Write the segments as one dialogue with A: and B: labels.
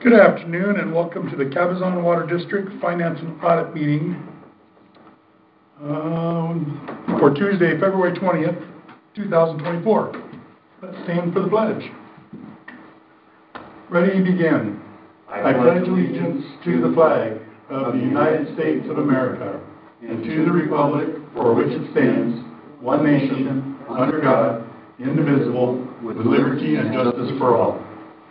A: Good afternoon and welcome to the Cabazon Water District Finance and Audit Meeting for Tuesday, February 20th, 2024. Let's stand for the pledge. Ready, begin. I pledge allegiance to the flag of the United States of America and to the republic for which it stands, one nation, under God, indivisible, with liberty and justice for all.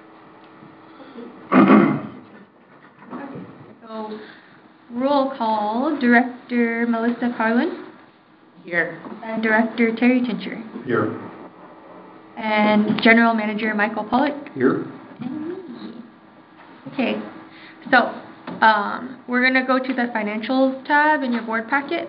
B: So, roll call, Director Melissa Carlin.
C: Here.
B: And Director Terry Tincher.
A: Here.
B: And General Manager Michael Pollock.
A: Here.
B: And me. Okay, so we're going to go to the Financials tab in your board packet.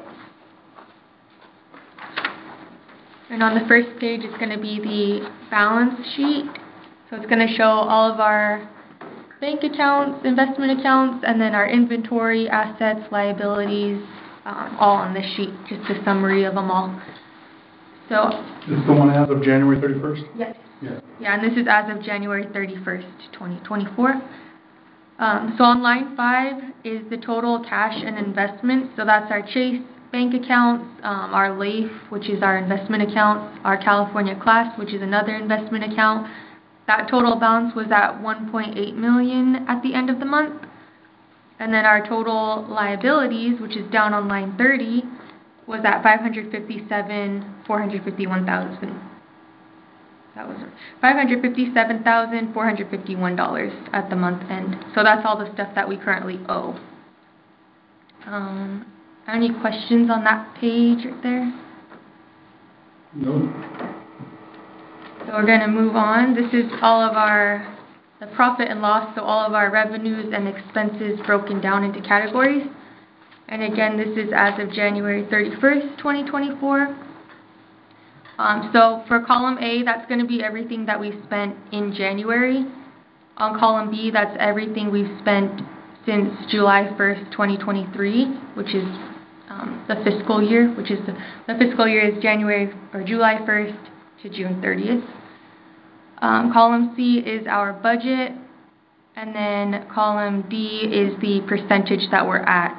B: And on the first page, it's going to be the balance sheet. So it's going to show all of our bank accounts, investment accounts, and then our inventory, assets, liabilities, all on this sheet, just a summary of them all. So,
A: This is the one as of January 31st?
B: Yes.
A: Yeah.
B: Yeah, and this is as of January 31st, 2024. So on line 5 is the total cash and investments. So that's our Chase bank accounts, our LAIF, which is our investment account, our California Class, which is another investment account. That total balance was at $1.8 million at the end of the month. And then our total liabilities, which is down on line 30, was at $557,451,000. That was $557,451 at the month end. So that's all the stuff that we currently owe. Any questions on that page right there?
A: No.
B: So we're going to move on. This is all of the profit and loss, so all of our revenues and expenses broken down into categories. And again, this is as of January 31st, 2024. So for column A, that's going to be everything that we spent in January. On column B, that's everything we've spent since July 1st, 2023, which is the fiscal year, which is the fiscal year is July 1st to June 30th. Column C is our budget, and then column D is the percentage that we're at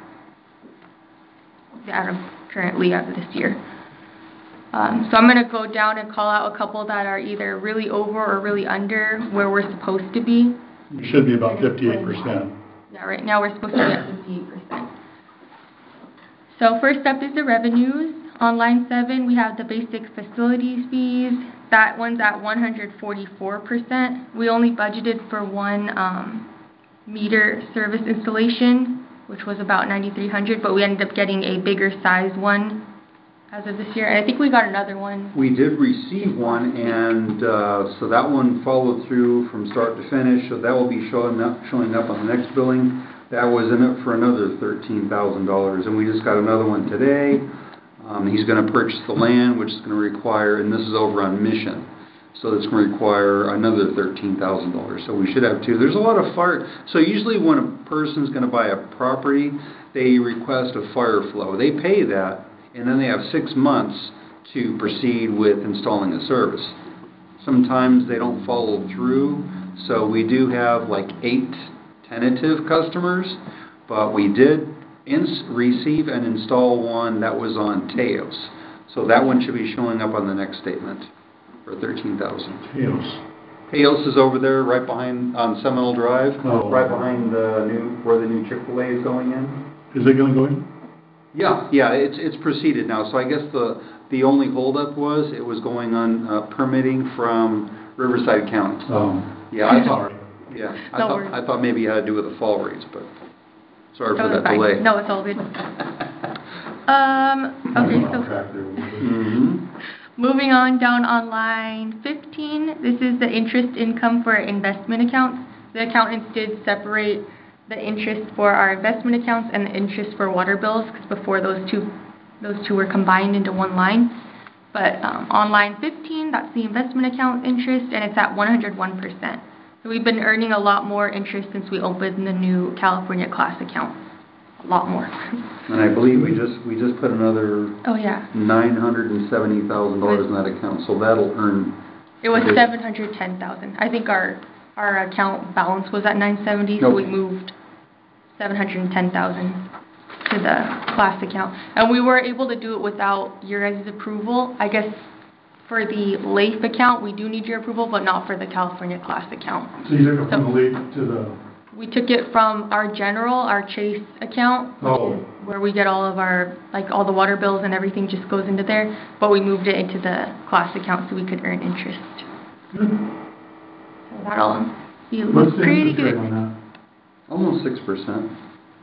B: currently out of this year. So I'm going to go down and call out a couple that are either really over or really under where we're supposed to be.
A: We should be about 58%.
B: Yeah, right now we're supposed to be at 58%. So first up is the revenues. On line 7, we have the basic facilities fees. That one's at 144%. We only budgeted for one meter service installation, which was about $9,300, but we ended up getting a bigger size one as of this year. And I think we got another one.
D: We did receive one, and so that one followed through from start to finish. So that will be showing up on the next billing. That was in it for another $13,000, and we just got another one today. He's going to purchase the land, which is going to require, and this is over on Mission, so it's going to require another $13,000. So we should have two. There's a lot of fire. So usually when a person's going to buy a property, they request a fire flow. They pay that, and then they have 6 months to proceed with installing a service. Sometimes they don't follow through, so we do have like 8 tentative customers, but we did receive and install one that was on Teos. So that one should be showing up on the next statement for $13,000. Teos is over there right behind on Seminole Drive, right behind where the new Chick-fil-A is going in.
A: Is it going to go in?
D: Yeah, it's proceeded now. So I guess the only holdup was it was going on permitting from Riverside County.
A: Oh.
D: Yeah, I thought maybe it had to do with the fall rates, but sorry for that delay.
B: No, it's all good. Okay, so moving on down on line 15, this is the interest income for investment accounts. The accountants did separate the interest for our investment accounts and the interest for water bills, because before those two were combined into one line. But on line 15, that's the investment account interest, and it's at 101%. So we've been earning a lot more interest since we opened the new California Class account. A lot more.
D: And I believe we just put another $970,000 in that account, so that'll earn.
B: It was $710,000. I think our our account balance was at 970, so we moved 710,000 to the class account. And we were able to do it without your guys' approval. I guess for the LAIF account, we do need your approval, but not for the California class account.
A: So you took it from the LAIF to the...
B: We took it from our general, our Chase account, where we get all of our, like all the water bills and everything just goes into there, but we moved it into the class account so we could earn interest.
A: Good.
B: So that'll be
A: pretty good. On that?
D: Almost 6%.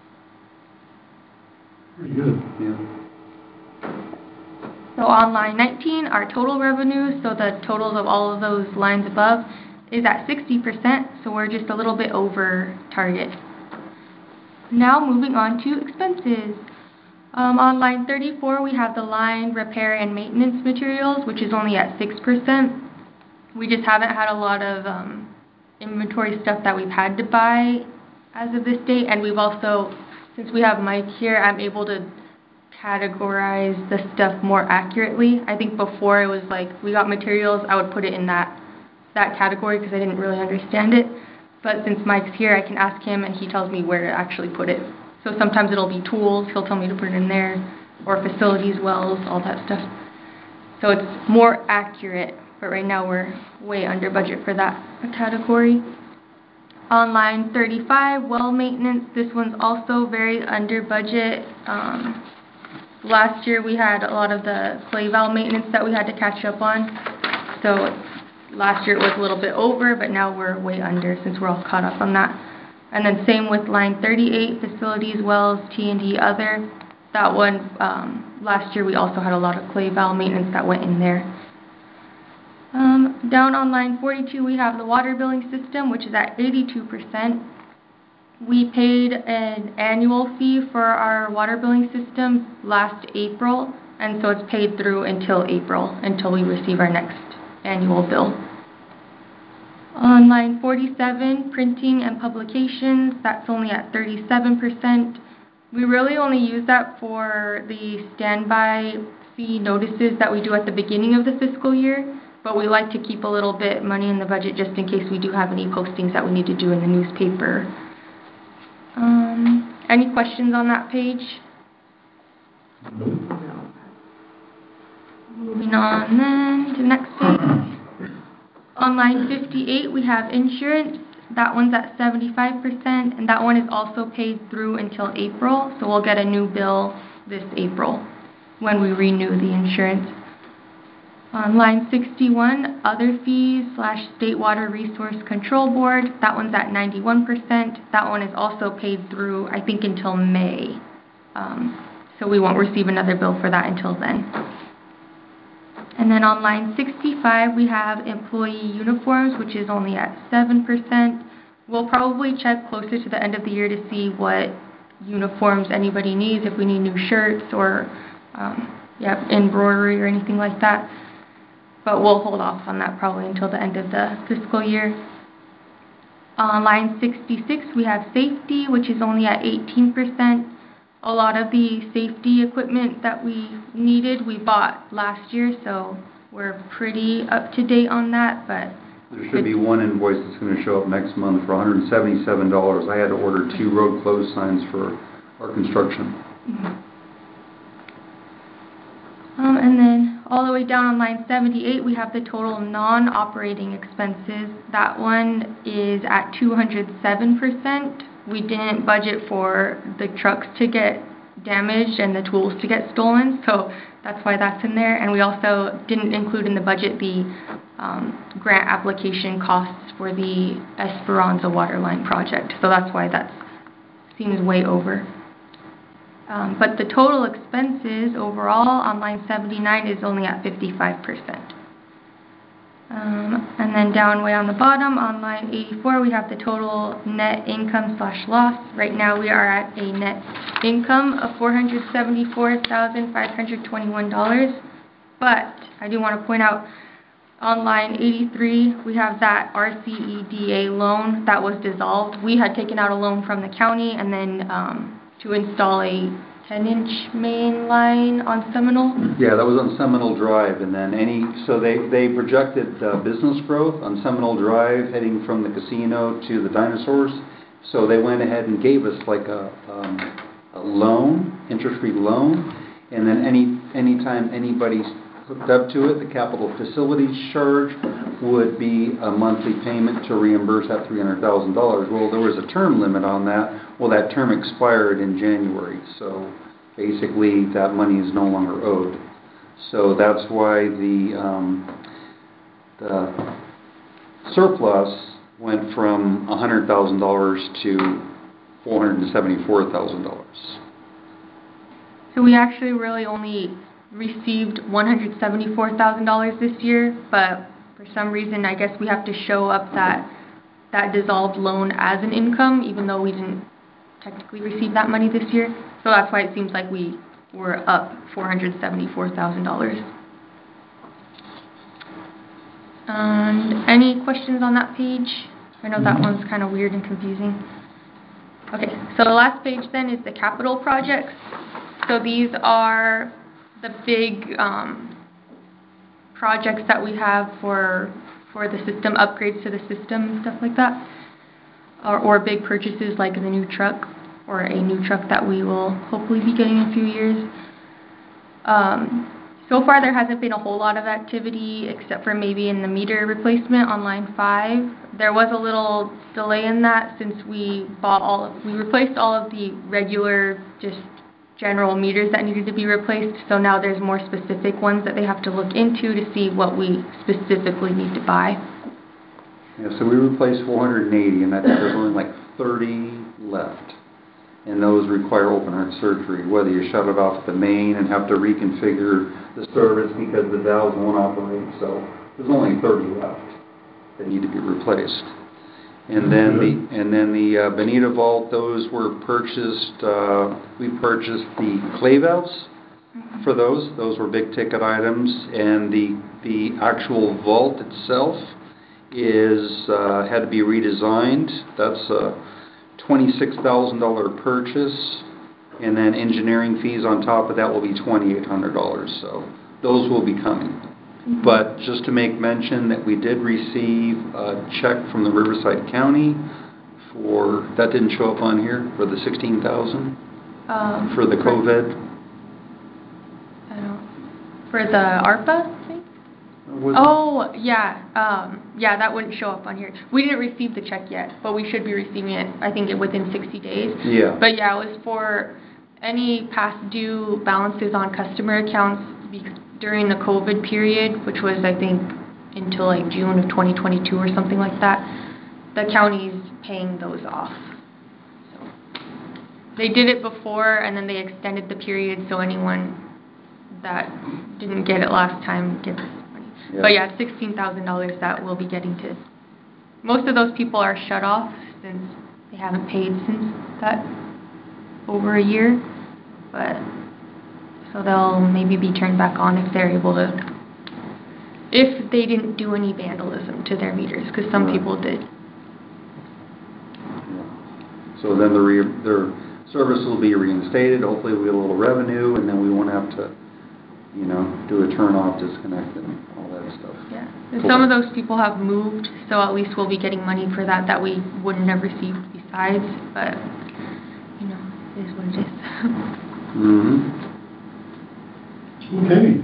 A: Pretty good.
D: Yeah.
B: So on line 19, our total revenue, so the totals of all of those lines above, is at 60%, so we're just a little bit over target. Now moving on to expenses. On line 34, we have the line repair and maintenance materials, which is only at 6%. We just haven't had a lot of inventory stuff that we've had to buy as of this date, and we've also, since we have Mike here, I'm able to categorize the stuff more accurately. I think before it was like we got materials, I would put it in that category because I didn't really understand it. But since Mike's here, I can ask him and he tells me where to actually put it. So sometimes it'll be tools, he'll tell me to put it in there, or facilities, wells, all that stuff. So it's more accurate, but right now we're way under budget for that category. On line 35, well maintenance, this one's also very under budget. Last year we had a lot of the clay valve maintenance that we had to catch up on. So last year it was a little bit over, but now we're way under since we're all caught up on that. And then same with line 38, facilities, wells, T&D, other. That one, last year we also had a lot of clay valve maintenance that went in there. Down on line 42, we have the water billing system, which is at 82%. We paid an annual fee for our water billing system last April, and so it's paid through until April, until we receive our next annual bill. On line 47, printing and publications, that's only at 37%. We really only use that for the standby fee notices that we do at the beginning of the fiscal year, but we like to keep a little bit money in the budget just in case we do have any postings that we need to do in the newspaper. Any questions on that page? No. Moving on then to the next page. On line 58, we have insurance. That one's at 75%, and that one is also paid through until April, so we'll get a new bill this April when we renew the insurance. On line 61, other fees / State Water Resource Control Board, that one's at 91%. That one is also paid through, I think, until May. So we won't receive another bill for that until then. And then on line 65, we have employee uniforms, which is only at 7%. We'll probably check closer to the end of the year to see what uniforms anybody needs, if we need new shirts or embroidery or anything like that. But we'll hold off on that probably until the end of the fiscal year. On line 66, we have safety, which is only at 18%. A lot of the safety equipment that we needed, we bought last year, so we're pretty up to date on that. But
D: there should be one invoice that's going to show up next month for $177. I had to order 2 road closed signs for our construction.
B: Mm-hmm. And then all the way down on line 78, we have the total non-operating expenses. That one is at 207%. We didn't budget for the trucks to get damaged and the tools to get stolen, so that's why that's in there. And we also didn't include in the budget the grant application costs for the Esperanza Waterline project, so that's why that seems way over. But the total expenses overall on line 79 is only at 55%. And then down way on the bottom on line 84, we have the total net income / loss. Right now we are at a net income of $474,521. But I do want to point out on line 83, we have that RCEDA loan that was dissolved. We had taken out a loan from the county and then to install a 10-inch main line on Seminole.
D: Yeah, that was on Seminole Drive, and then they projected business growth on Seminole Drive heading from the casino to the dinosaurs. So they went ahead and gave us like a loan, interest-free loan, and then anytime anybody's hooked up to it, the capital facilities charge would be a monthly payment to reimburse that $300,000. Well, there was a term limit on that. Well, that term expired in January, so basically that money is no longer owed. So that's why the surplus went from $100,000 to $474,000.
B: So we actually really only received $174,000 this year, but for some reason I guess we have to show up that dissolved loan as an income, even though we didn't technically receive that money this year. So that's why it seems like we were up $474,000. And any questions on that page? I know that one's kind of weird and confusing. Okay, so the last page then is the capital projects. So these are the big projects that we have for the system, upgrades to the system, stuff like that, or big purchases like the new truck, or a new truck that we will hopefully be getting in a few years. So far there hasn't been a whole lot of activity except for maybe in the meter replacement on line 5. There was a little delay in that since we replaced all of the regular just general meters that needed to be replaced, so now there's more specific ones that they have to look into to see what we specifically need to buy.
D: Yeah, so we replaced 480, and I think there's only like 30 left. And those require open heart surgery, whether you shut it off the main and have to reconfigure the service because the valves won't operate. So there's only 30 left that need to be replaced. And then the Bonita Vault, those were purchased. We purchased the clay valves for those. Those were big ticket items, and the actual vault itself had to be redesigned. That's a $26,000 purchase, and then engineering fees on top of that will be $2,800. So those will be coming. But just to make mention that we did receive a check from the Riverside County that didn't show up on here, for the $16,000 for the COVID.
B: For the ARPA thing? Oh, yeah. Yeah, that wouldn't show up on here. We didn't receive the check yet, but we should be receiving it, I think, within 60 days.
D: Yeah.
B: But yeah, it was for any past due balances on customer accounts during the COVID period, which was, I think, until like June of 2022 or something like that. The county's paying those off. So they did it before, and then they extended the period so anyone that didn't get it last time gets money. Yeah. But yeah, $16,000 that we'll be getting to. Most of those people are shut off since they haven't paid since that over a year, but so they'll maybe be turned back on if they're able to, if they didn't do any vandalism to their meters, because some people did.
D: So then their service will be reinstated. Hopefully we'll get a little revenue, and then we won't have to, do a turn off, disconnect, and all that stuff.
B: Yeah. Cool. Some of those people have moved, so at least we'll be getting money for that we wouldn't have received besides. But it is what it is.
D: Mm-hmm.
A: Okay.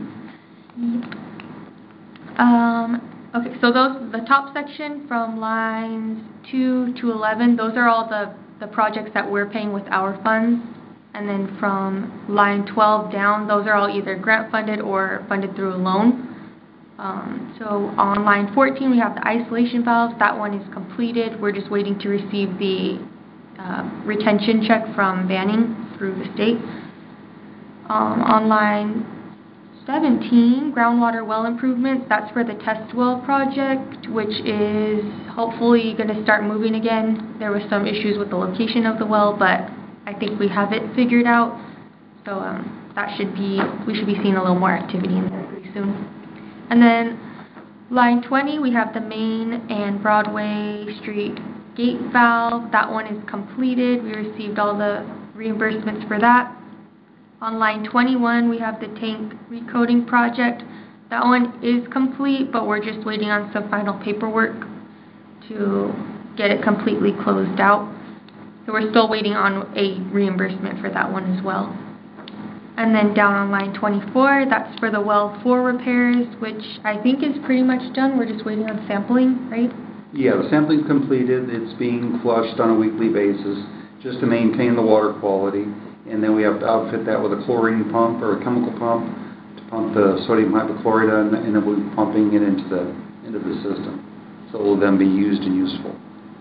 B: Okay, so the top section from lines 2 to 11, those are all the projects that we're paying with our funds. And then from line 12 down, those are all either grant funded or funded through a loan. So on line 14, we have the isolation valves. That one is completed. We're just waiting to receive the retention check from Banning through the state. On line 17, groundwater well improvements. That's for the test well project, which is hopefully going to start moving again. There was some issues with the location of the well, but I think we have it figured out. So we should be seeing a little more activity in there pretty soon. And then line 20, we have the Main and Broadway Street gate valve. That one is completed. We received all the reimbursements for that. On line 21, we have the tank recoding project. That one is complete, but we're just waiting on some final paperwork to get it completely closed out. So we're still waiting on a reimbursement for that one as well. And then down on line 24, that's for the well 4 repairs, which I think is pretty much done. We're just waiting on sampling, right?
D: Yeah, the sampling's completed. It's being flushed on a weekly basis just to maintain the water quality. And then we have to outfit that with a chlorine pump or a chemical pump to pump the sodium hypochlorite, and then we'll be pumping it into the system. So it will then be used and useful.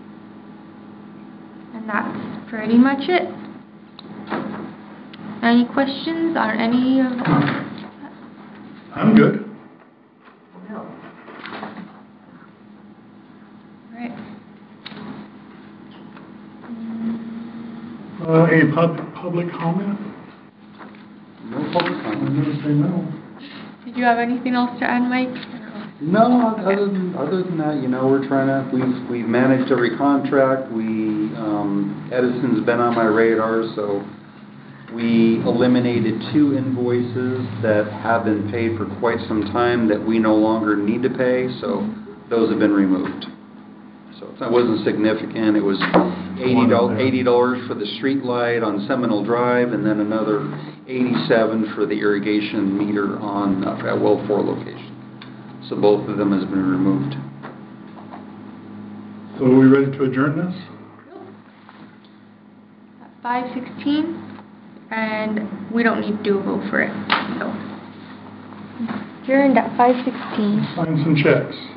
B: And that's pretty much it. Any questions on any of that?
A: I'm good.
B: Right.
A: Any public comment?
D: No public
A: I'm
D: comment.
A: going to say no.
B: Did you have anything else to add, Mike?
D: No, other than that, we're trying to, we've managed every contract. Edison's been on my radar, so we eliminated 2 invoices that have been paid for quite some time that we no longer need to pay, so those have been removed. So that wasn't significant. It was $80 for the street light on Seminole Drive, and then another $87 for the irrigation meter on at Well 4 location. So both of them has been removed.
A: So are we ready to adjourn this?
B: At 5:16, and we don't need to do a vote for it. So adjourned at 5:16.
A: Sign some checks.